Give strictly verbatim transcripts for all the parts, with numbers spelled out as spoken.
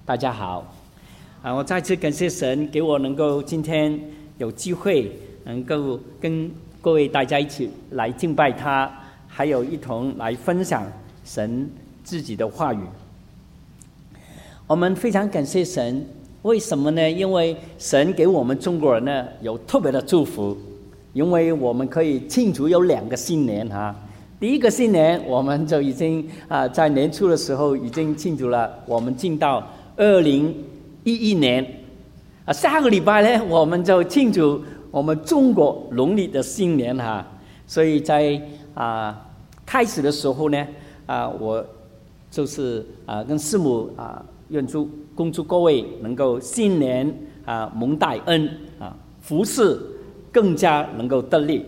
大家好，啊，我再次感谢神给我能够今天有机会能够跟各位大家一起来敬拜他，还有一同来分享神自己的话语。我们非常感谢神，为什么呢？因为神给我们中国人呢有特别的祝福，因为我们可以庆祝有两个新年哈。第一个新年我们就已经啊在年初的时候已经庆祝了，我们进到二零一一年啊，下个礼拜呢我们就庆祝我们中国农历的新年哈。所以在啊开始的时候呢啊，我就是啊跟师母啊愿祝恭祝各位能够新年啊蒙大恩啊，福事更加能够得力。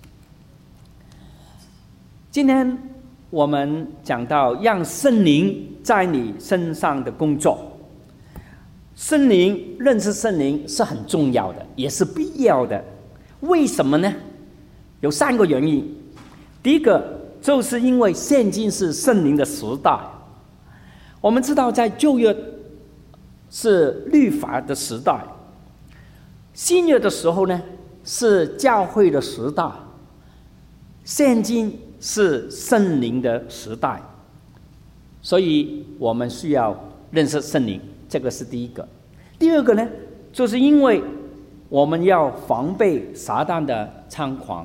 今天我们讲到让圣灵在你身上的工作，圣灵认识圣灵是很重要的，也是必要的。为什么呢？有三个原因。第一个就是因为现今是圣灵的时代，我们知道在旧约是律法的时代，新约的时候呢是教会的时代，现今是圣灵的时代，所以我们需要认识圣灵，这个是第一个。第二个呢，就是因为我们要防备撒旦的猖狂，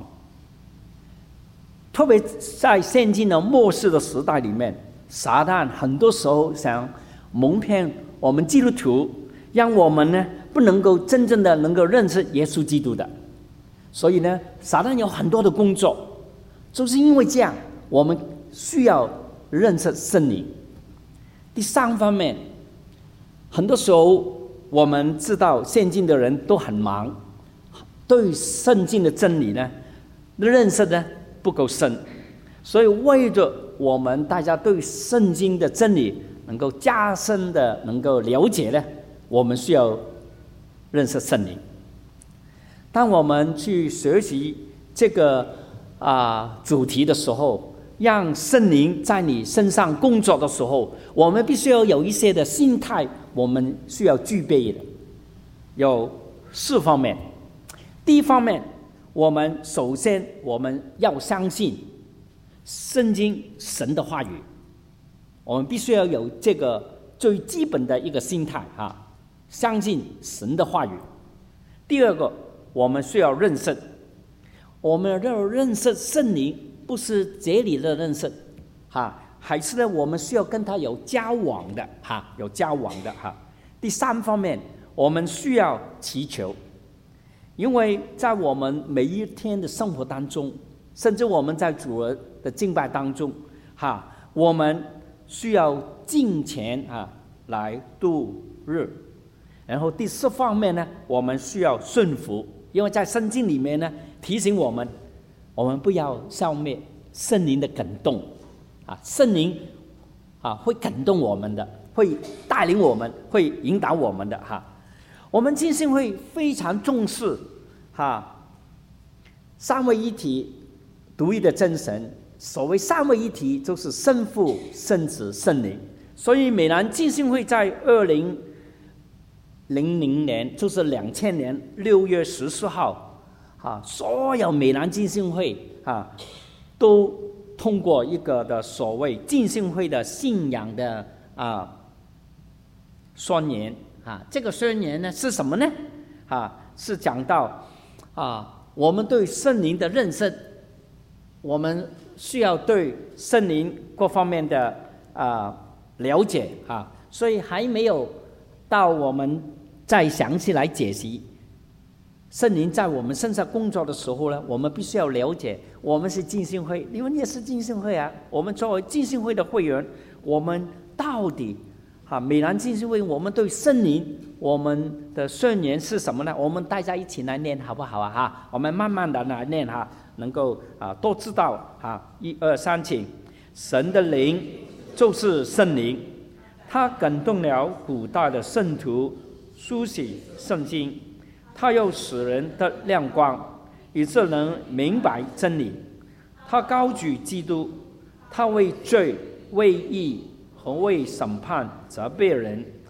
特别在现今的末世的时代里面，撒旦很多时候想蒙骗我们基督徒，让我们呢不能够真正的能够认识耶稣基督的。所以呢，撒旦有很多的工作，就是因为这样，我们需要认识圣灵。第三方面，很多时候我们知道现今的人都很忙，对圣经的真理呢认识呢不够深，所以为着我们大家对圣经的真理能够加深的能够了解呢，我们需要认识圣灵。当我们去学习这个啊主题的时候，让圣灵在你身上工作的时候，我们必须要有一些的心态，我们需要具备的有四方面。第一方面，我们首先我们要相信圣经神的话语，我们必须要有这个最基本的一个心态哈，相信神的话语。第二个，我们需要认识，我们要认识圣灵，不是这里的认识哈，还是呢我们需要跟他有交往的哈，有交往的哈。第三方面，我们需要祈求，因为在我们每一天的生活当中，甚至我们在主的敬拜当中哈，我们需要敬虔啊来度日。然后第四方面呢，我们需要顺服，因为在圣经里面呢提醒我们，我们不要消灭圣灵的感动啊，圣灵啊会感动我们的，会带领我们，会引导我们的哈。我们浸信会非常重视哈三位一体独一的真神。所谓三位一体，就是圣父、圣子、圣灵。所以美南浸信会在二零零零年，就是两千年六月十四号，啊，所有美南浸信会啊，都通过一个的所谓浸信会的信仰的啊宣言啊。这个宣言呢是什么呢？啊，是讲到啊，我们对圣灵的认识，我们需要对圣灵各方面的啊了解啊，所以还没有到我们再详细来解析圣灵在我们身上工作的时候呢，我们必须要了解，我们是浸信会，你们也是浸信会啊。我们作为浸信会的会员，我们到底啊，美南浸信会，我们对圣灵，我们的宣言是什么呢？我们大家一起来念好不好啊？哈，我们慢慢的来念哈，能够啊都知道哈。一二三，请。神的灵就是圣灵，他感动了古代的圣徒，书写圣经，他又使人的亮光，以致能明白真理。他高举基督，他为罪、为义和为审判责备人。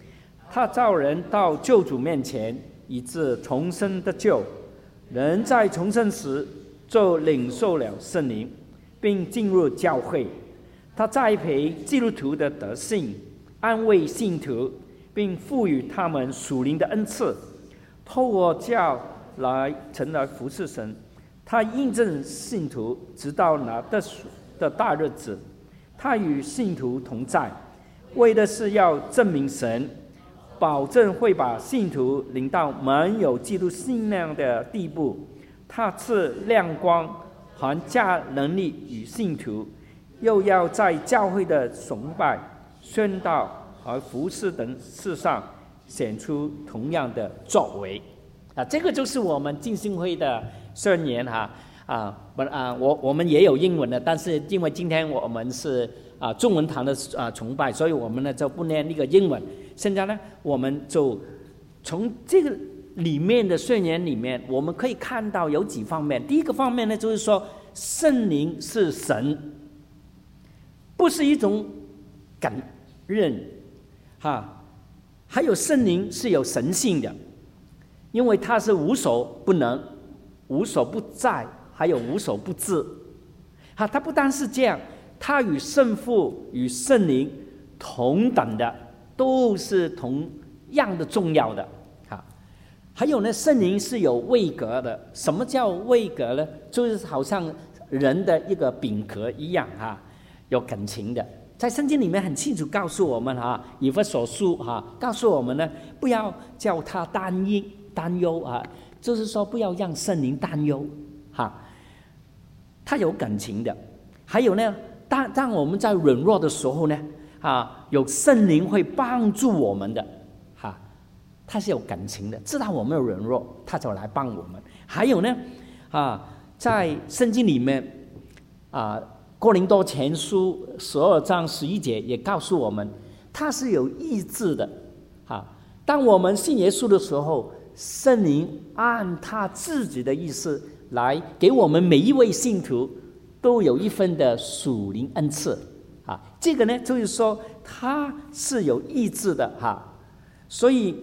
他召人到救主面前，以致重生得救。人在重生时就领受了圣灵，并进入教会。他栽培基督徒的德性，安慰信徒，并赋予他们属灵的恩赐，透过教来成来服侍神。他印证信徒直到那得赎的大日子。他与信徒同在，为的是要证明神，保证会把信徒领到满有基督信仰的地步。他赐亮光和加能力与信徒，又要在教会的崇拜、宣道和服事等事上显出同样的作为。啊，这个就是我们浸信会的宣言哈。啊，不啊，我我们也有英文的，但是因为今天我们是啊中文堂的啊崇拜，所以我们呢就不念那个英文。现在呢，我们就从这个里面的宣言里面，我们可以看到有几方面。第一个方面呢，就是说圣灵是神，不是一种感任哈，还有圣灵是有神性的，因为他是无所不能、无所不在，还有无所不至。哈，他不单是这样，他与圣父与圣灵同等的，都是同样的重要的。哈，还有呢，圣灵是有位格的。什么叫位格呢？就是好像人的一个饼壳一样哈，有感情的。在圣经里面很清楚告诉我们哈，以弗所书哈告诉我们呢，不要叫他担忧担忧啊，就是说不要让圣灵担忧哈。他有感情的。还有呢，当当我们在软弱的时候呢，啊，有圣灵会帮助我们的，哈，他是有感情的，知道我们的软弱，他就来帮我们。还有呢，啊，在圣经里面，啊，哥林多前书十二章十一节也告诉我们，他是有意志的，哈。当我们信耶稣的时候，圣灵按他自己的意思来给我们每一位信徒都有一份的属灵恩赐啊，这个呢就是说他是有意志的哈，所以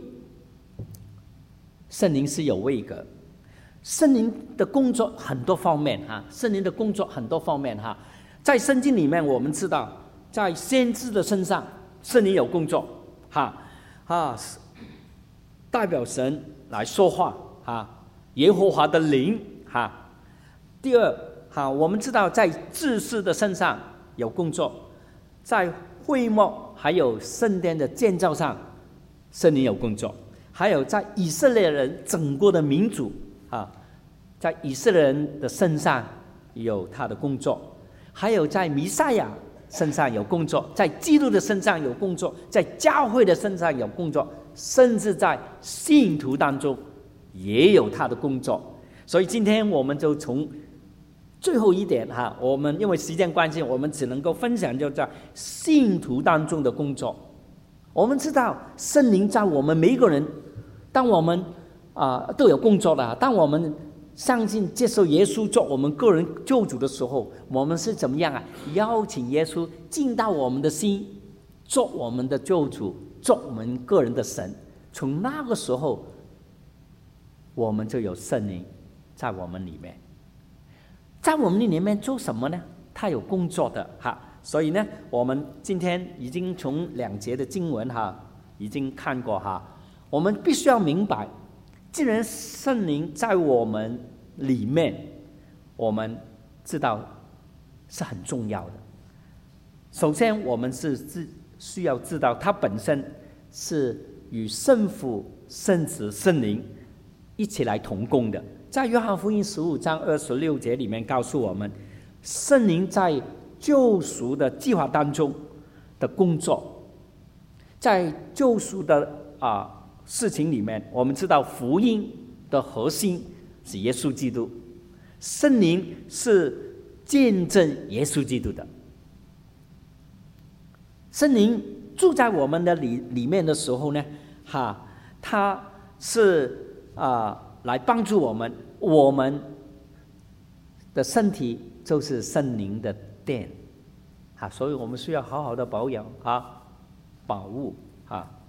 圣灵是有位格。圣灵的工作很多方面哈，圣灵的工作很多方面哈，在圣经里面我们知道，在先知的身上圣灵有工作哈啊，代表神来说话哈，耶和华的灵哈。第二哈，我们知道在志士的身上有工作，在会幕还有圣殿的建造上，圣灵有工作，还有在以色列人整个的民族啊，在以色列人的身上有他的工作，还有在弥赛亚身上有工作，在基督的身上有工作，在教会的身上有工作，甚至在信徒当中也有他的工作。所以今天我们就从最后一点哈，我们因为时间关系，我们只能够分享就在信徒当中的工作。我们知道圣灵在我们每一个人，当我们啊、呃、都有工作的，当我们相信接受耶稣做我们个人救主的时候，我们是怎么样啊？邀请耶稣进到我们的心，做我们的救主，做我们个人的神。从那个时候，我们就有圣灵在我们里面。在我们里面做什么呢？他有工作的哈，所以呢，我们今天已经从两节的经文哈已经看过哈，我们必须要明白，既然圣灵在我们里面，我们知道是很重要的。首先，我们是自需要知道，他本身是与圣父、圣子、圣灵一起来同工的。在约翰福音十五章二十六节里面告诉我们，圣灵在救赎的计划当中的工作，在救赎的啊事情里面，我们知道福音的核心是耶稣基督，圣灵是见证耶稣基督的。圣灵住在我们的里里面的时候呢，哈，他是啊。来帮助我们，我们的身体就是圣灵的殿，啊，所以我们需要好好的保养啊，保护啊，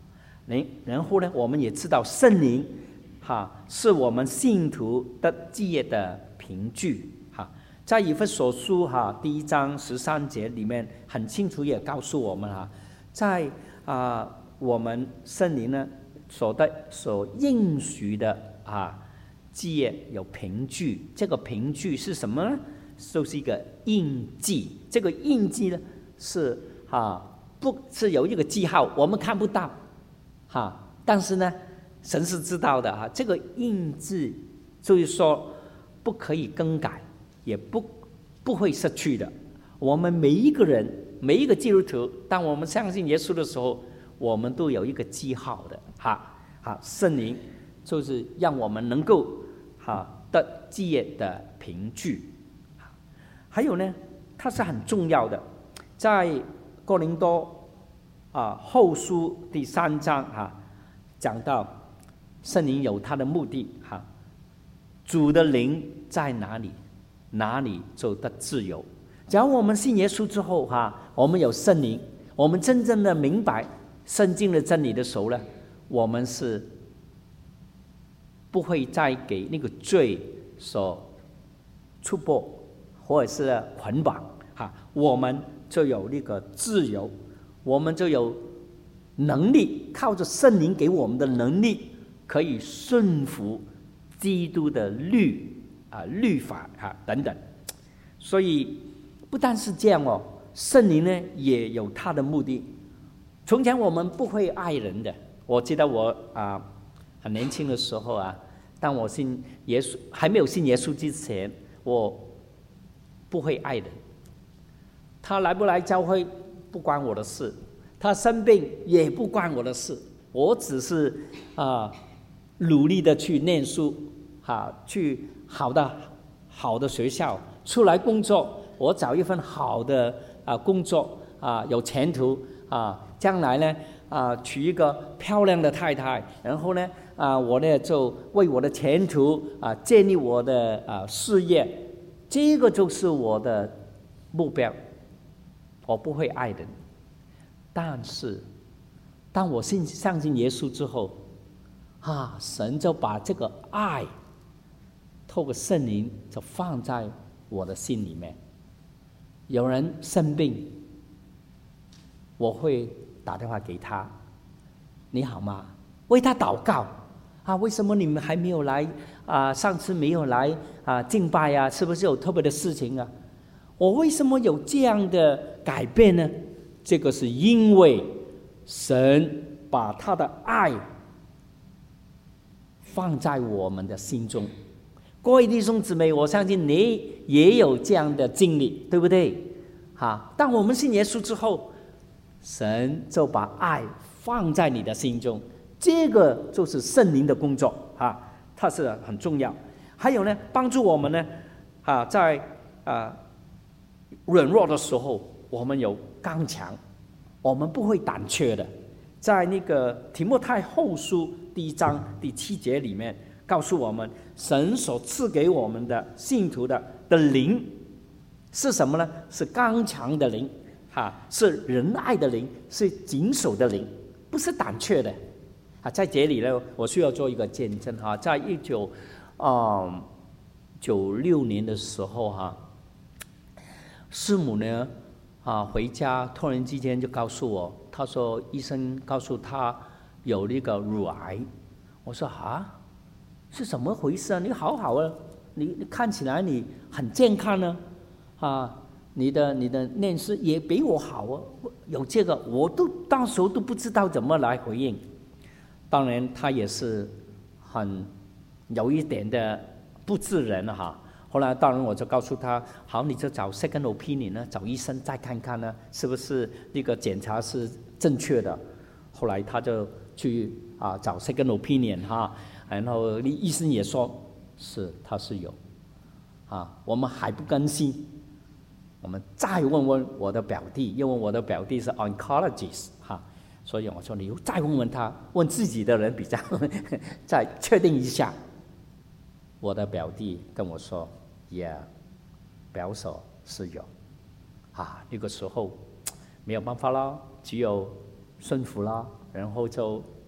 然然后呢，我们也知道圣灵哈是我们信徒的基业的凭据哈。在以弗所书哈第一章十三节里面很清楚也告诉我们哈，在啊、呃、我们圣灵呢所的所应许的啊基业有凭据，这个凭据是什么呢？就是一个印记。这个印记呢是啊不是有一个记号，我们看不到哈，但是呢神是知道的啊。这个印记就是说不可以更改，也不不会失去的。我们每一个人，每一个基督徒，当我们相信耶稣的时候，我们都有一个记号的哈。好，圣灵就是让我们能够哈得基业的凭据。还有呢，它是很重要的，在哥林多啊后书第三章哈、啊、讲到圣灵有它的目的哈、啊，主的灵在哪里，哪里就得自由。只要我们信耶稣之后哈、啊，我们有圣灵，我们真正的明白圣经的真理的时候呢，我们是不会再给那个罪所束缚或者是捆绑哈，我们就有那个自由，我们就有能力，靠着圣灵给我们的能力，可以顺服基督的律啊、律法啊等等。所以不但是这样哦，圣灵呢也有他的目的。从前我们不会爱人的，我记得我啊很年轻的时候啊，当我信耶稣还没有信耶稣之前，我不会爱人。他来不来教会不关我的事，他生病也不关我的事，我只是啊、呃、努力的去念书哈、啊，去好的好的学校出来工作，我找一份好的啊工作啊有前途啊，将来呢啊娶一个漂亮的太太，然后呢啊我呢就为我的前途啊建立我的啊事业。这个就是我的目标。我不会爱人，但是当我信相信耶稣之后啊，神就把这个爱透过圣灵就放在我的心里面。有人生病，我会打电话给他，你好吗？为他祷告啊，为什么你们还没有来啊？上次没有来啊敬拜啊，是不是有特别的事情啊？我为什么有这样的改变呢？这个是因为神把他的爱放在我们的心中。各位弟兄姊妹，我相信你也有这样的经历，对不对？哈，当我们信耶稣之后，神就把爱放在你的心中，这个就是圣灵的工作哈，它是很重要。还有呢，帮助我们呢，啊，在啊软弱的时候，我们有刚强，我们不会胆怯的。在那个提摩太后书第一章第七节里面，告诉我们，神所赐给我们的信徒的的灵是什么呢？是刚强的灵，哈，是仁爱的灵，是谨守的灵，不是胆怯的。啊，在这里呢，我需要做一个见证哈，在一九啊九六年的时候哈，师母呢啊回家，突然之间就告诉我，他说医生告诉他有那个乳癌。我说啊，是怎么回事啊？你好好啊，你你看起来你很健康呢，啊，你的你的念诗也比我好啊，有这个我都当时都不知道怎么来回应。当然他也是很有一点的不自然哈。后来当然我就告诉他，好，你就找 second opinion 呢，找医生再看看呢，是不是那个检查是正确的。后来他就去啊找 second opinion 哈，然后医生也说是他是有，啊，我们还不甘心，我们再问问我的表弟，因为我的表弟是 oncologist 哈，所以我说你再问问他，问自己的人比较再确定一下。我的表弟跟我说，也表手是有，啊，那个时候没有办法了，只有顺服了，然后就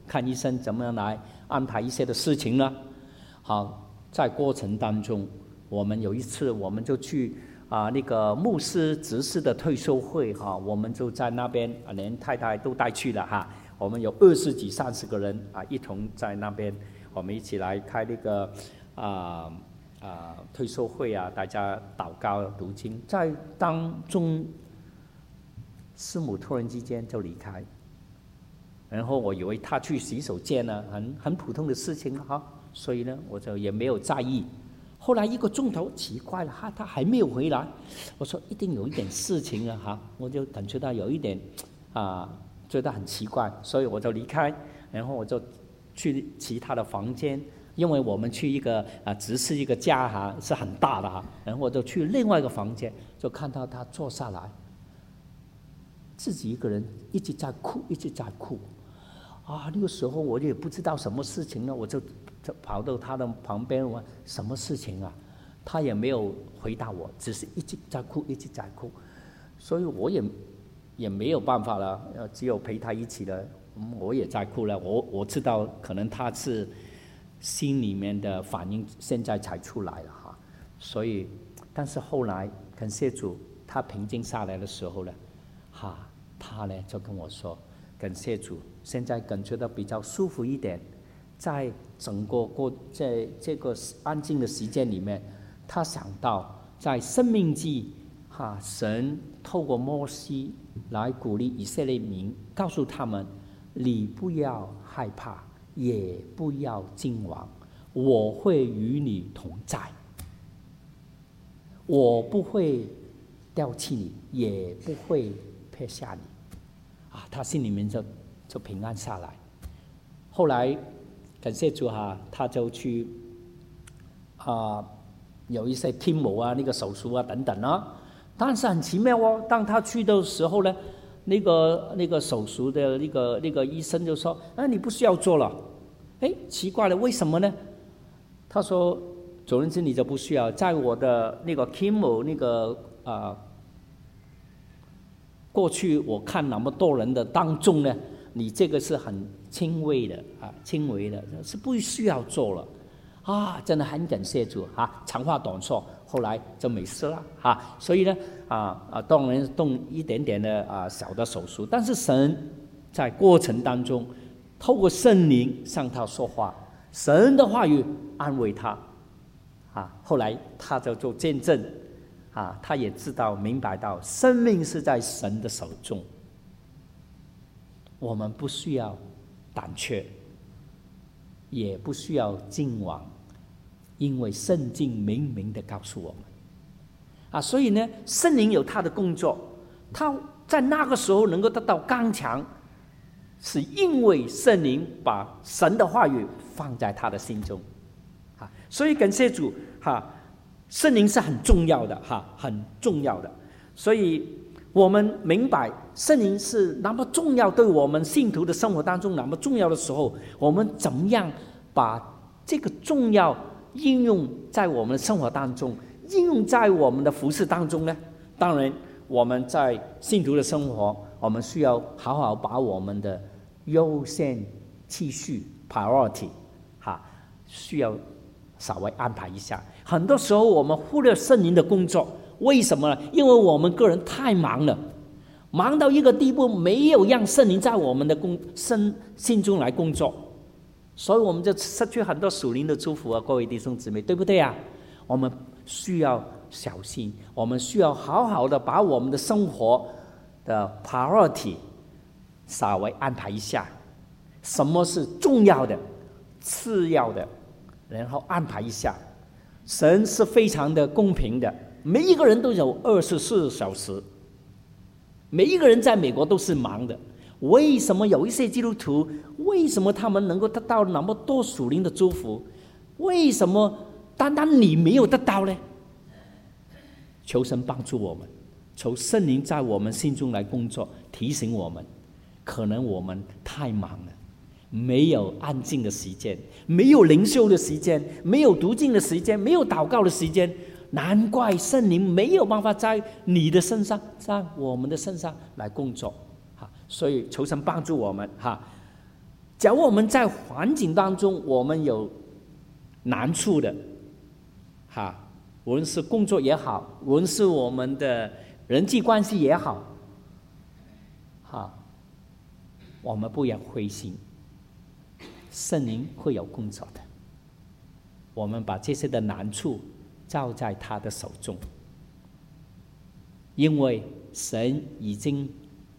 看医生怎么样来安排一些的事情呢？好，在过程当中，我们有一次我们就去啊那个牧师执事的退休会哈，我们就在那边啊，连太太都带去了哈。我们有二十几、三十个人啊，一同在那边，我们一起来开那个啊啊退休会啊，大家祷告读经，在当中，师母突然之间就离开，然后我以为她去洗手间呢，很很普通的事情哈，所以呢，我就也没有在意。后来一个钟头，奇怪了哈，她还没有回来，我说一定有一点事情啊哈，我就感觉到有一点啊。觉得很奇怪，所以我就离开，然后我就去其他的房间，因为我们去一个啊，只是一个家哈，是很大的哈，然后我就去另外一个房间，就看到他坐下来，自己一个人一直在哭，一直在哭，啊，那个时候我也不知道什么事情呢，我就就跑到他的旁边问什么事情啊，他也没有回答我，只是一直在哭，一直在哭，所以我也。也没有办法了，只有陪他一起了。我也在哭了，我我知道可能他是心里面的反应现在才出来了哈。所以，但是后来感谢主，他平静下来的时候呢，哈，他呢就跟我说，感谢主，现在感觉到比较舒服一点。在整个过在这个安静的时间里面，他想到在申命记哈，神透过摩西来鼓励以色列民，告诉他们：你不要害怕，也不要惊惶，我会与你同在，我不会丢弃你，也不会撇下你。啊，他心里面就就平安下来。后来感谢主哈，他就去啊有一些听谋啊，那个手术啊等等啊。但是很奇妙哦，当他去的时候呢，那个那个手术的那个那个医生就说：“啊，你不需要做了。”哎，奇怪了，为什么呢？他说：“总而言之，你就不需要。在我的那个 chemo 那个啊、呃，过去我看那么多人的当中呢，你这个是很轻微的啊，轻微的，是不需要做了。”啊，真的很感谢主啊！长话短说，后来就没事了啊。所以呢，啊啊，当然动一点点的啊小的手术，但是神在过程当中，透过圣灵向他说话，神的话语安慰他，啊，后来他就做见证，啊，他也知道明白到生命是在神的手中，我们不需要胆怯，也不需要惊惶。因为圣经明明的告诉我们，啊，所以呢，圣灵有他的工作，他在那个时候能够得到刚强，是因为圣灵把神的话语放在他的心中，啊，所以感谢主，哈，圣灵是很重要的，哈，很重要的，所以我们明白圣灵是那么重要，对我们信徒的生活当中那么重要的时候，我们怎么样把这个重要应用在我们的生活当中，应用在我们的服事当中呢？当然，我们在信徒的生活，我们需要好好把我们的优先次序 priority 哈，需要稍微安排一下。很多时候我们忽略圣灵的工作，为什么呢？因为我们个人太忙了，忙到一个地步，没有让圣灵在我们的工身心中来工作。所以我们就失去很多属灵的祝福啊，各位弟兄姊妹，对不对啊？我们需要小心，我们需要好好的把我们的生活的 priority 稍微安排一下，什么是重要的、次要的，然后安排一下。神是非常的公平的，每一个人都有二十四小时，每一个人在美国都是忙的。为什么有一些基督徒，为什么他们能够得到那么多属灵的祝福？为什么单单你没有得到呢？求神帮助我们，求圣灵在我们心中来工作，提醒我们，可能我们太忙了，没有安静的时间，没有灵修的时间，没有读经的时间，没有祷告的时间，难怪圣灵没有办法在你的身上，在我们的身上来工作。所以求神帮助我们哈， 假如我们在环境当中我们有难处的，哈，无论是工作也好，无论是我们的人际关系也好，哈，我们不要灰心，圣灵会有工作的。我们把这些的难处交在他的手中，因为神已经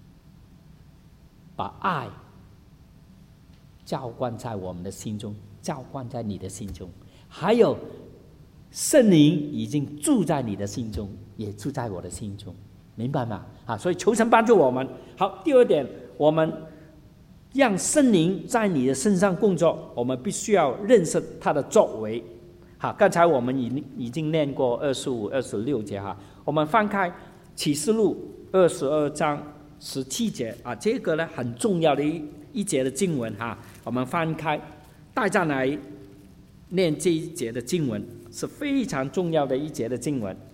把爱浇灌在我们的心中，浇灌在你的心中，还有圣灵已经住在你的心中，也住在我的心中，明白吗？啊，所以求神帮助我们。好，第二点，我们让圣灵在你的身上工作，我们必须要认识他的作为。好，刚才我们已已经念过二十五、二十六节哈，我们翻开启示录二十二章十七节啊，这个呢很重要的一一节的经文哈，我们翻开，大家来念这一节的经文，是非常重要的一节的经文。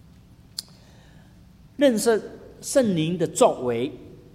认识圣灵的作为，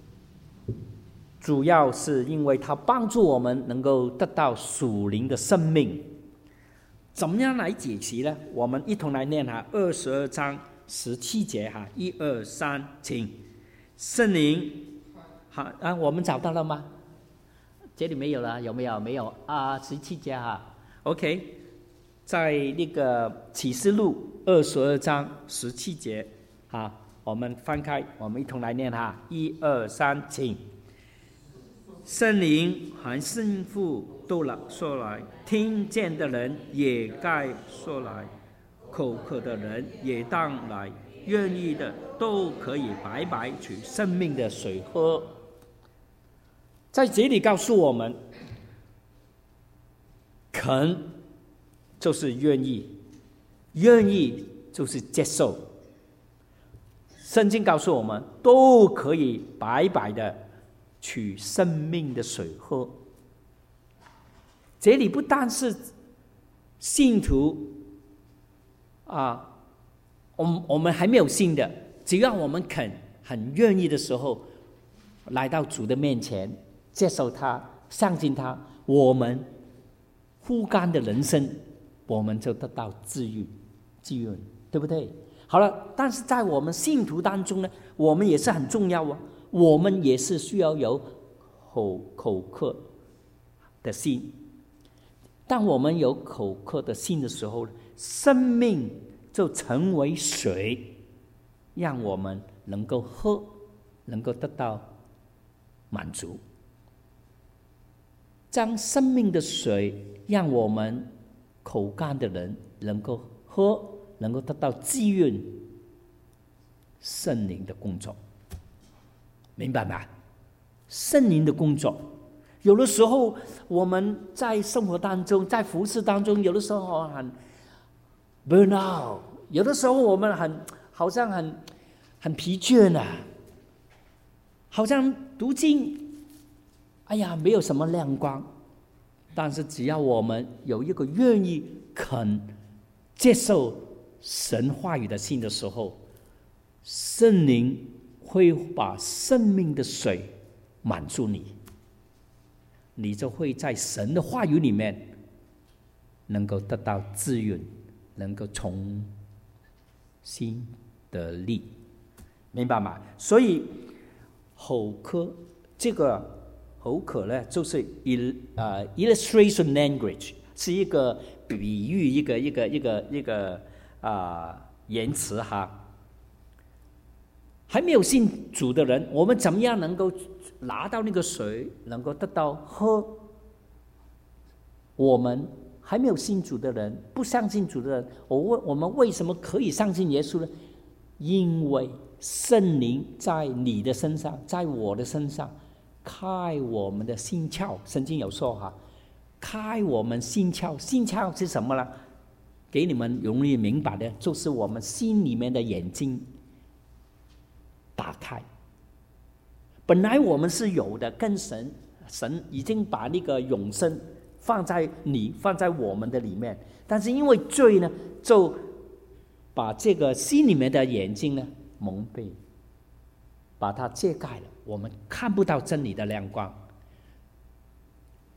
主要是因为它帮助我们能够得到属灵的生命。怎么样来解析呢？我们一同来念哈，二十二章十七节哈，一二三，请。圣灵，好啊，我们找到了吗？这里没有了，有没有？没有啊，十七节哈。OK， 在那个启示录二十二章十七节，好，我们翻开，我们一同来念哈，一二三，请。圣灵和圣父都来说来，听见的人也该说来，口渴的人也当来，愿意的都可以白白取生命的水喝。在这里告诉我们，肯就是愿意，愿意就是接受。圣经告诉我们，都可以白白的取生命的水喝。这里不但是信徒啊，我们我们还没有信的，只要我们肯很愿意的时候，来到主的面前，接受他，相信他，我们枯干的人生，我们就得到治愈、滋润，对不对？好了，但是在我们信徒当中呢，我们也是很重要啊，我们也是需要有口口渴的心。当我们有口渴的心的时候，生命就成为水，让我们能够喝，能够得到满足。将生命的水让我们口干的人能够喝，能够得到滋润，圣灵的工作，明白吗？圣灵的工作，有的时候我们在生活当中，在服事当中，有的时候很 burn out， 有的时候我们很好像很很疲倦啊，好像读经，哎呀，没有什么亮光。但是只要我们有一个愿意肯接受神话语的心的时候，圣灵会把生命的水满足你，你就会在神的话语里面能够得到滋润，能够重新得力，明白吗？所以口渴这个口渴呢，就是 il, uh, illustration language， 是一个比喻，一个一个一个一个啊、呃、言辞哈。还没有信主的人，我们怎么样能够拿到那个水，能够得到喝？我们还没有信主的人，不相信主的人，我问我们为什么可以相信耶稣呢？因为圣灵在你的身上，在我的身上。开我们的心窍，圣经有说哈，开我们心窍，心窍是什么呢？给你们容易明白的，就是我们心里面的眼睛打开。本来我们是有的，跟神，神已经把那个永生放在你，放在我们的里面，但是因为罪呢，就把这个心里面的眼睛呢蒙蔽，把它遮盖了。我们看不到真理的亮光，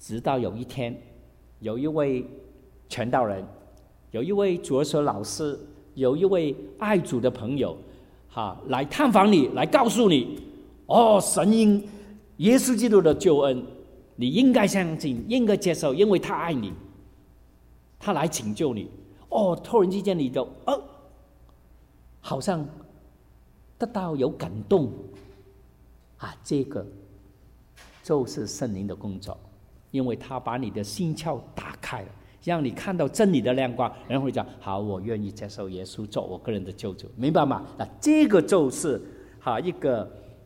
直到有一天，有一位传道人，有一位主日学老师，有一位爱主的朋友，哈，来探访你，来告诉你，哦，神因耶稣基督的救恩，你应该相信，应该接受，因为他爱你，他来拯救你。哦，突然之间你就哦，好像得到有感动啊，这个就是圣灵的工作，因为他把你的心窍打开了，让你看到真理的亮光，然后讲好，我愿意接受耶稣做我个人的救主，明白吗？那这个就是哈一个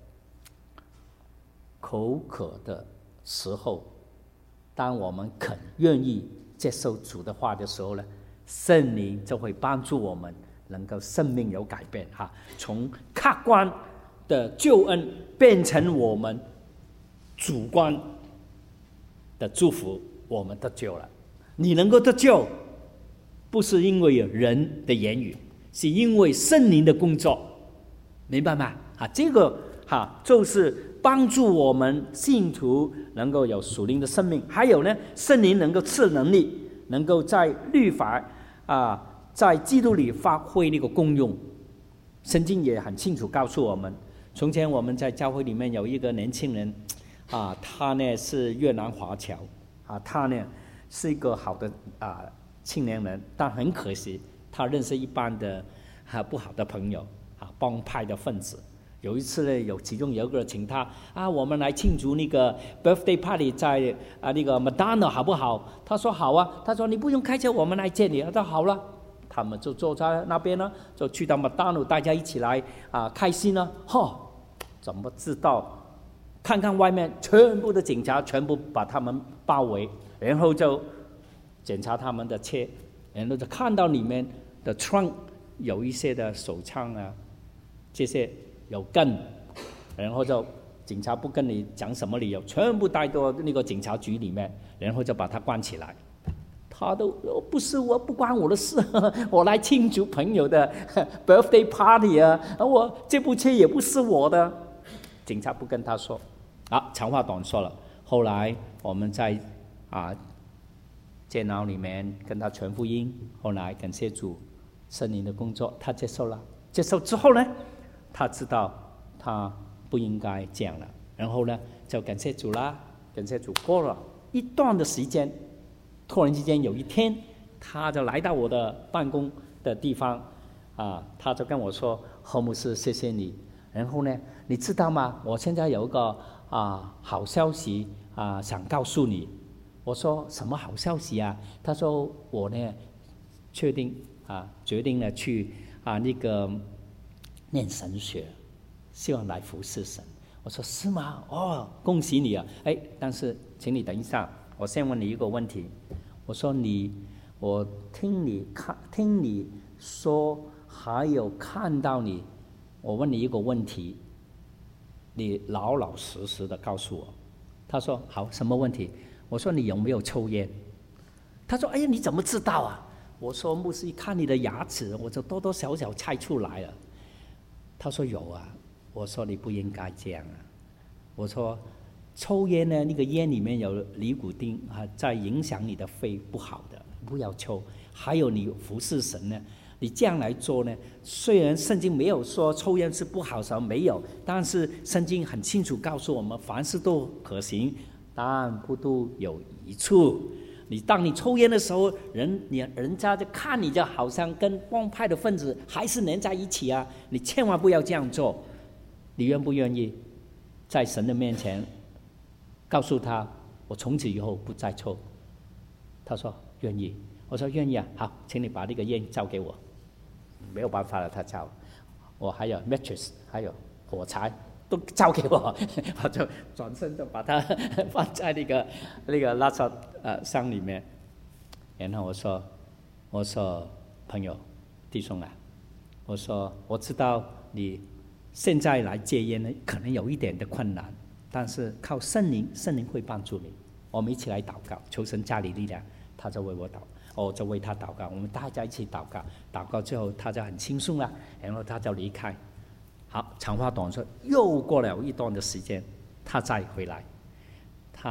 口渴的时候，当我们肯愿意接受主的话的时候呢，圣灵就会帮助我们能够生命有改变哈，从客观的救恩变成我们主观的祝福，我们得救了。你能够得救，不是因为人的言语，是因为圣灵的工作，明白吗？啊，这个哈就是帮助我们信徒能够有属灵的生命，还有呢，圣灵能够赐能力，能够在律法啊，在基督里发挥那个功用。圣经也很清楚告诉我们，从前我们在教会里面有一个年轻人啊，他呢是越南华侨啊，他呢是一个好的啊青年人，但很可惜，他认识一般的啊不好的朋友啊，帮派的分子。有一次呢，有其中有一个人请他啊，我们来庆祝那个 birthday party 在啊那个麦当劳好不好？他说好啊，他说你不用开车，我们来接你。他说好了，他们就坐在那边呢，就去到麦当劳，大家一起来啊开心呢。哈，怎么知道？看看外面，全部的警察全部把他们包围，然后就检查他们的车，然后就看到里面的 trunk 有一些的手枪啊，这些。有跟，然后就警察不跟你讲什么理由，全部带到那个警察局里面，然后就把他关起来。他都不是我，不关我的事，我来庆祝朋友的 birthday party 啊，我这部车也不是我的。警察不跟他说。啊，长话短说了，后来我们在啊监牢里面跟他传福音，后来感谢主圣灵的工作，他接受了。接受之后呢，他知道他不应该这样了，然后呢就感谢主啦，感谢主。过了一段的时间，突然之间有一天，他就来到我的办公的地方啊，他就跟我说：“何牧师，谢谢你。然后呢，你知道吗？我现在有一个啊好消息啊，想告诉你。”我说：“什么好消息啊？”他说：“我呢确定啊，决定了去啊那个。”念神学，希望来服侍神。我说是吗？哦，恭喜你啊！哎，但是请你等一下，我先问你一个问题。我说你，我听你看，听你说，还有看到你，我问你一个问题，你老老实实的告诉我。他说好，什么问题？我说你有没有抽烟？他说哎呀，你怎么知道啊？我说牧师，一看你的牙齿，我就多多少少猜出来了。他说有啊，我说你不应该这样啊。我说抽烟呢，那个烟里面有尼古丁啊，在影响你的肺，不好的，不要抽。还有你服侍神呢，你这样来做呢，虽然圣经没有说抽烟是不好什么没有，但是圣经很清楚告诉我们，凡事都可行，但不都有益处。你当你抽烟的时候，人你人家就看你就好像跟帮派的分子还是连在一起啊！你千万不要这样做。你愿不愿意在神的面前告诉他，我从此以后不再抽？他说愿意。我说愿意啊，好，请你把那个烟交给我。没有办法了，他交。我还有 mattress， 还有火柴。都交给我，我就转身就把它放在那个那个垃圾呃箱里面。然后我说：“我说朋友弟兄啊，我说我知道你现在来戒烟呢，可能有一点的困难，但是靠圣灵，圣灵会帮助你。我们一起来祷告，求神加你力量。”他就为我祷，我就为他祷告。我们大家一起祷告，祷告之后他就很轻松了，然后他就离开。好，长话短说，又过了一段的时间，他再回来，他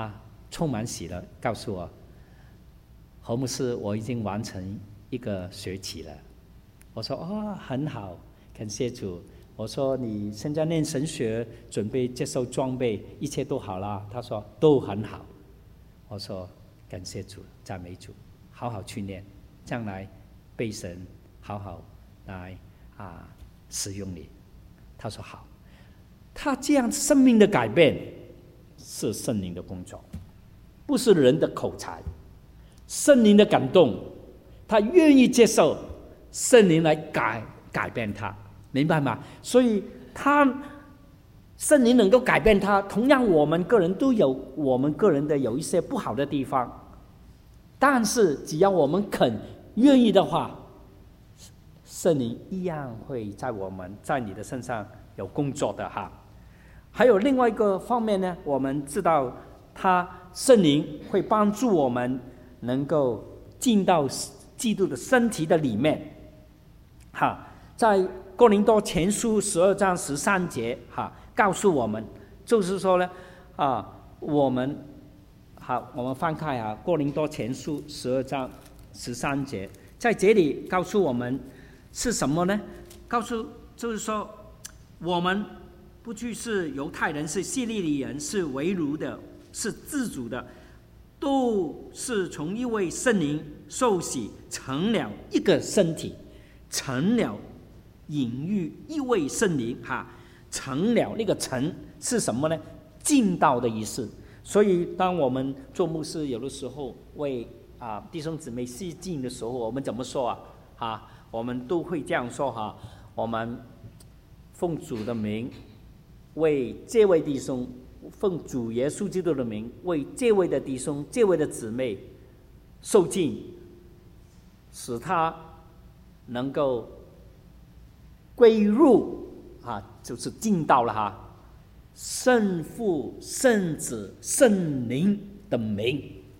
充满喜乐，告诉我，何牧师，我已经完成一个学期了。我说哦，很好，感谢主。我说你现在念神学，准备接受装备，一切都好了。他说都很好。我说感谢主，赞美主，好好去念，将来被神好好来啊使用你。他说好。他这样生命的改变是圣灵的工作，不是人的口才。圣灵的感动，他愿意接受圣灵来改改变他，明白吗？所以他圣灵能够改变他，同样我们个人都有我们个人的有一些不好的地方，但是只要我们肯愿意的话，圣灵一样会在我们在你的身上有工作的哈。还有另外一个方面呢，我们知道他圣灵会帮助我们能够进到基督的身体的里面哈。在哥林多前书十二章十三节哈，告诉我们就是说呢啊，我们好，我们翻开啊，哥林多前书十二章十三节，在这里告诉我们是什么呢？告诉就是说，我们不去是犹太人，是希利尼人，是为奴的，是自主的，都是从一位圣灵受洗，成了一个身体，成了隐喻一位圣灵哈，成了那个成是什么呢？进道的意思。所以当我们做牧师，有的时候为啊弟兄姊妹洗净的时候，我们怎么说啊？啊，我们都会这样说哈，我们奉主的名，为这位弟兄，奉主耶稣基督的名，为这位的弟兄、这位的姊妹受尽，使他能够归入啊，就是进到了哈圣父、圣子、圣灵的名，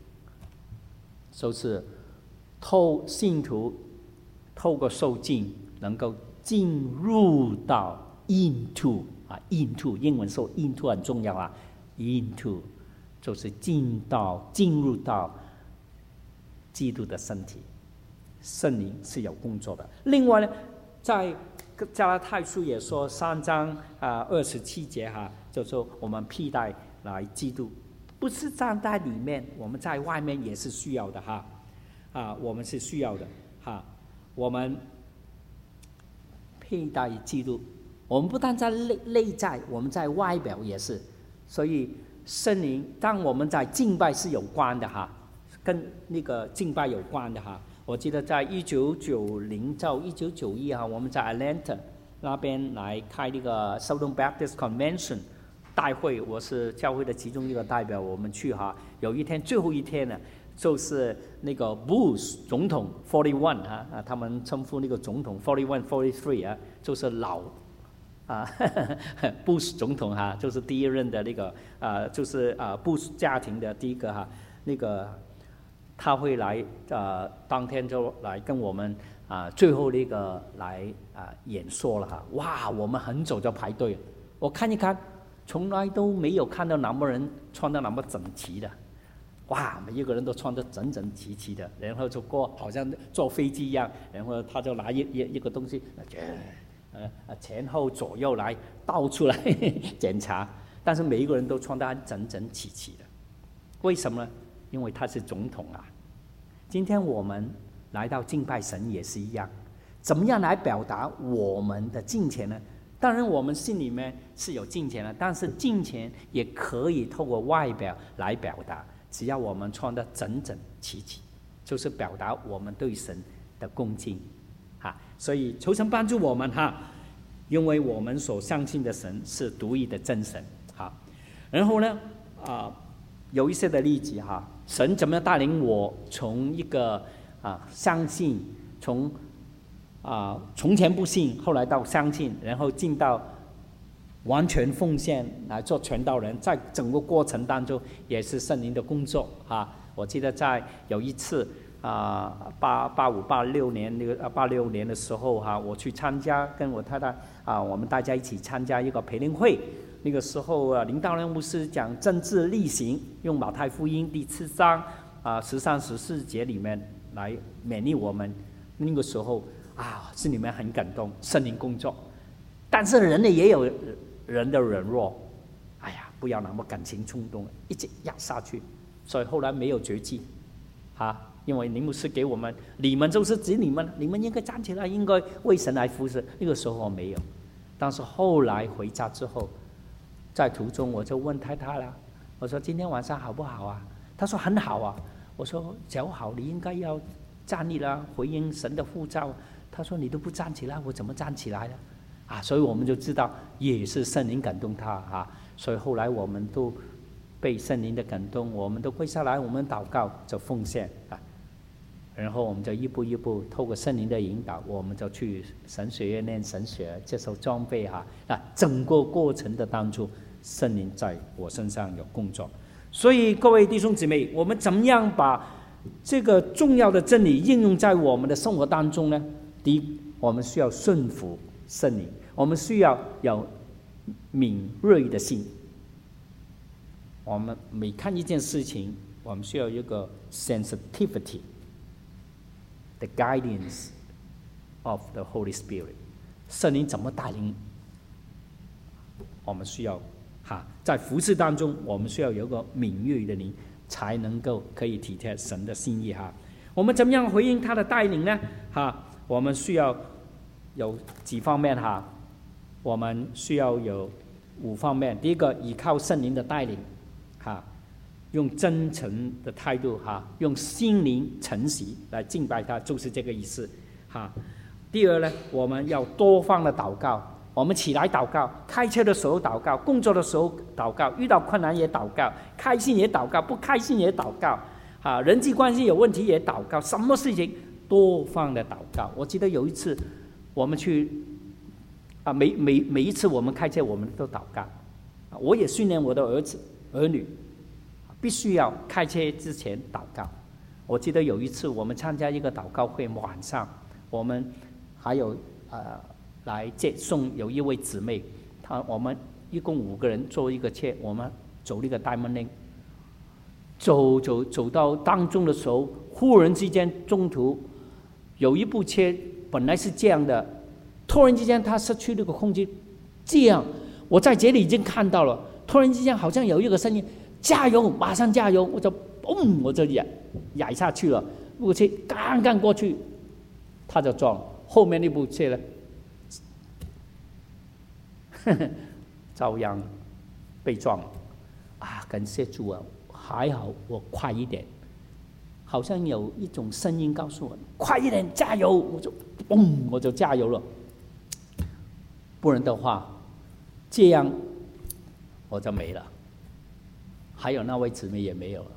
就是透信徒透过受尽，能够进入到 into 啊 into 英文说 into 很重要啊 into 就是进到进入到基督的身体，圣灵是有工作的。另外呢，在加拉太书也说三章啊二十七节哈，就说我们披戴来基督，不是站在里面，我们在外面也是需要的哈啊，我们是需要的哈，我们披戴基督。我们不但在内内在，我们在外表也是。所以圣灵，当我们在敬拜是有关的哈，跟那个敬拜有关的哈。我记得在一九九零到一九九一哈，我们在 Atlanta 那边来开那个 Southern Baptist Convention 大会，我是教会的其中一个代表，我们去哈。有一天最后一天呢，就是那个 Bush 总统 forty-one 哈啊，他们称呼那个总统 forty-one forty-three 啊，就是老。啊，布什总统哈，就是第一任的那个啊，就是啊布什家庭的第一个哈，那个他会来啊，当天就来跟我们啊最后那个来啊演说了哈。哇，我们很早就排队，我看一看，从来都没有看到那么人穿得那么整齐的，哇，每一个人都穿得整整齐齐的，然后就过好像坐飞机一样，然后他就拿一一一个东西。呃，前后左右来倒出来检查，但是每一个人都穿得整整齐齐的，为什么呢？因为他是总统啊。今天我们来到敬拜神也是一样，怎么样来表达我们的敬虔呢？当然我们心里面是有敬虔的，但是敬虔也可以透过外表来表达，只要我们穿得整整齐齐，就是表达我们对神的恭敬。所以求神帮助我们哈，因为我们所相信的神是独一的真神哈。然后呢啊、呃，有一些的例子哈，神怎么样带领我从一个啊相信，从啊从前不信，后来到相信，然后进到完全奉献来做传道人，在整个过程当中也是圣灵的工作哈。我记得在有一次。啊，八八五八六年那个八六年的时候哈，我去参加，跟我太太啊，我们大家一起参加一个培灵会， 那个时候啊，林道亮牧师讲政治力行，用马太福音第七章啊十三十四节里面来勉励我们。那个时候啊，心里面很感动，圣灵工作。但是人类也有人的软弱，哎呀，不要那么感情冲动，一直压下去。所以后来没有绝迹，啊，因为林牧师给我们，你们就是指你们，你们应该站起来，应该为神来服侍。那个时候我没有，但是后来回家之后。在途中我就问太太了，我说今天晚上好不好啊？她说很好啊。我说只要好，你应该要站立啦，回应神的呼召。她说你都不站起来，我怎么站起来呢？啊，所以我们就知道也是圣灵感动她啊。所以后来我们都被圣灵的感动，我们都跪下来，我们祷告就奉献啊。然后我们就一步一步透过圣灵的引导，我们就去神学院念神学，接受装备哈。那整个过程的当中，圣灵在我身上有工作。所以各位弟兄姊妹，我们怎么样把这个重要的真理应用在我们的生活当中呢？第一，我们需要顺服圣灵，我们需要有敏锐的心。我们每看一件事情，我们需要有一个 sensitivity。The guidance of the Holy Spirit， 圣灵怎么带领？我们需要哈，在服事当中，我们需要有一个敏锐的灵，才能够可以体贴神的心意哈。我们怎么样回应他的带领呢？哈，我们需要有几方面哈，我们需要有五方面。第一个，依靠圣灵的带领，哈。用真诚的态度哈，用心灵诚实来敬拜他，就是这个意思哈。第二呢，我们要多方的祷告，我们起来祷告，开车的时候祷告，工作的时候祷告，遇到困难也祷告，开心也祷告，不开心也祷告啊，人际关系有问题也祷告，什么事情多方的祷告。我记得有一次我们去啊，每每每一次我们开车，我们都祷告，我也训练我的儿子儿女。必须要开车之前祷告。我记得有一次我们参加一个祷告会，晚上我们还有呃来接送有一位姊妹，她我们一共五个人坐一个车，我们走那个大门岭，走走走到当中的时候，忽然之间中途有一部车本来是这样的，突然之间它失去那个空间，这样我在这里已经看到了，突然之间好像有一个声音。加油！马上加油！我就嘣，我就踩踩下去了。那部车刚刚过去，他就撞了。后面那部车呢，呵呵，照样被撞了。啊，感谢主啊！还好我快一点，好像有一种声音告诉我：快一点，加油！我就嘣，我就加油了。不然的话，这样我就没了。还有那位姊妹也没有了。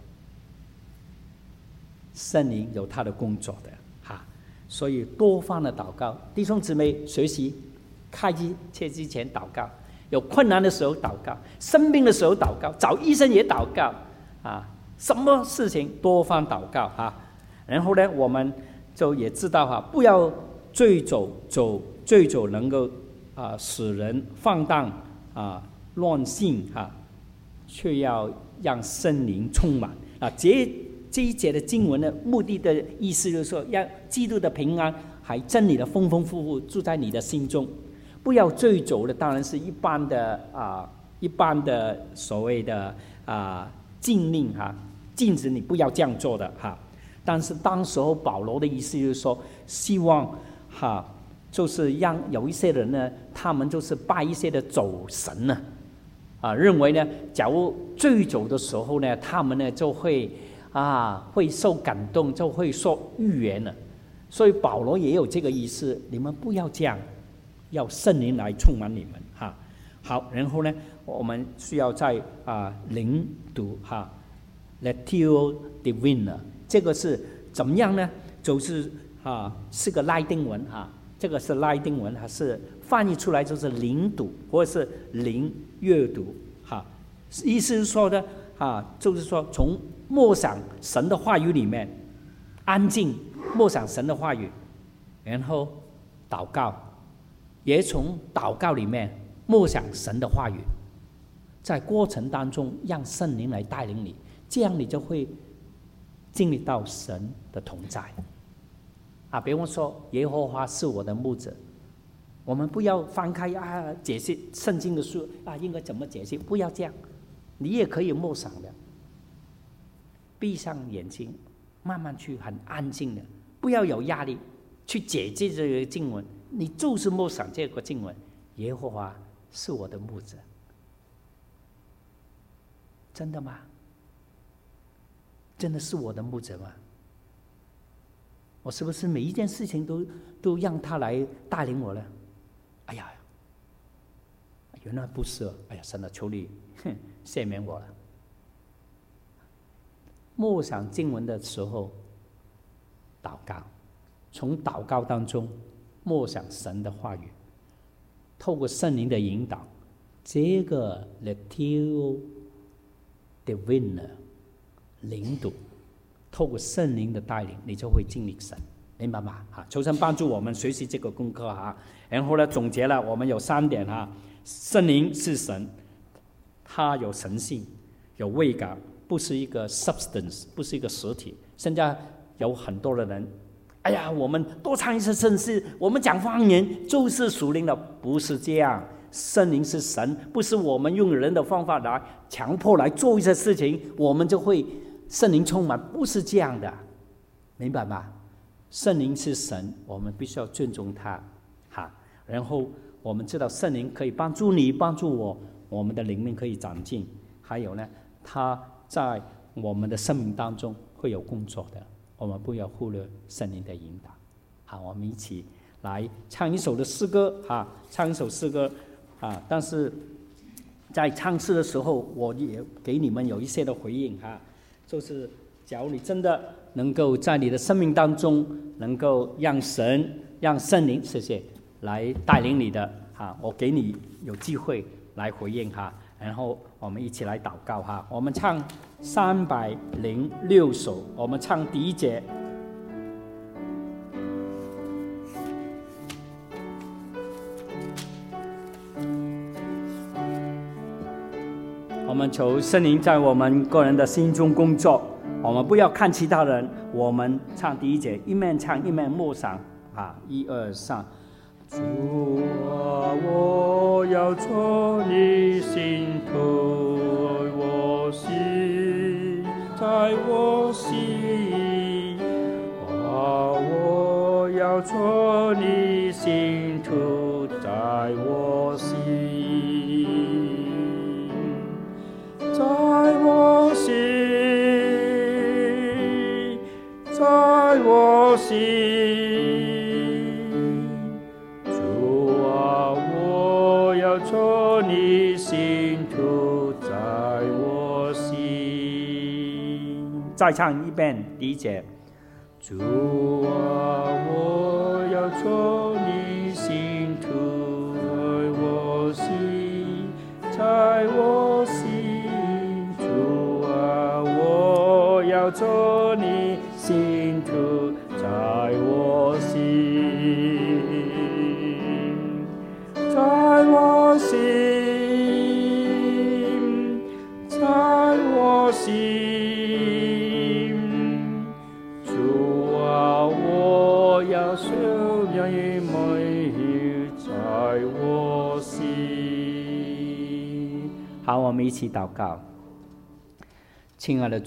圣灵有他的工作的哈，所以多方的祷告，弟兄姊妹学习开车之前祷告，有困难的时候祷告，生病的时候祷告，找医生也祷告啊，什么事情多方祷告哈。然后呢，我们就也知道哈，不要醉酒走醉酒能够啊使人放荡啊乱性哈，却要让圣灵充满啊。这这一节的经文的目的的意思就是说，让基督的平安还真理的丰丰富富住在你的心中。不要醉酒的，当然是一般的啊，一般的所谓的啊禁令哈，禁止你不要这样做的哈。但是当时候保罗的意思就是说，希望哈，就是让有一些人呢，他们就是拜一些的酒神呢。啊，认为呢，假如醉酒的时候呢，他们呢就会啊会受感动，就会说预言了。所以保罗也有这个意思，你们不要这样，要圣灵来充满你们哈。好，然后呢，我们需要在啊领读哈 ，Lectio Divina， 这个是怎么样呢？就是啊是个拉丁文哈，这个是拉丁文，还是翻译出来就是领读或者是领阅读哈，意思是说呢啊，就是说从默想神的话语里面，安静默想神的话语，然后祷告，也从祷告里面默想神的话语在过程当中让圣灵来带领你，这样你就会经历到神的同在啊！比方说耶和华是我的牧者，我们不要翻开啊解析圣经的书啊，应该怎么解析？不要这样，你也可以默想的，闭上眼睛，慢慢去很安静的，不要有压力去解释这个经文，你就是默想这个经文：耶和华是我的牧者。真的吗？真的是我的牧者吗？我是不是每一件事情都都让他来带领我呢？哎呀，原来不是！哎呀，神啊，求你赦免我了。默想经文的时候，祷告，从祷告当中默想神的话语，透过圣灵的引导，这个 Letio Divine 领导，透过圣灵的带领，你就会经历神，明白吗？哈，求神帮助我们学习这个功课哈。然后呢，总结了，我们有三点哈：圣灵是神，它有神性，有位格，不是一个 substance， 不是一个实体。现在有很多的人，哎呀，我们多唱一次圣诗，我们讲方言就是属灵的，不是这样。圣灵是神，不是我们用人的方法来强迫来做一些事情，我们就会圣灵充满，不是这样的，明白吗？圣灵是神，我们必须要尊重他，哈。然后我们知道圣灵可以帮助你，帮助我，我们的灵命可以长进。还有呢，他在我们的生命当中会有工作的，我们不要忽略圣灵的引导。好，我们一起来唱一首的诗歌，哈，唱一首诗歌。啊！但是在唱诗的时候，我也给你们有一些的回应哈，就是假如你真的能够在你的生命当中，能够让神、让圣灵，谢谢，来带领你的哈，我给你有机会来回应哈，然后我们一起来祷告哈。我们唱三百零六首，我们唱第一节。我们求圣灵在我们个人的心中工作，我们不要看其他人，我们唱第一节，一面唱一面默想啊，一二三。主啊，我要做你心头，我心在我心，啊，我要做你心头，在我心。在我心，在我心，主啊，我要做你心头，在我心。再唱一遍第一节。主啊，我要做你心头，在我心，在我心。要做你心头，在我心，在我心，在我心。主啊，我要受你美意，在我心。好，我们一起祷告。亲爱的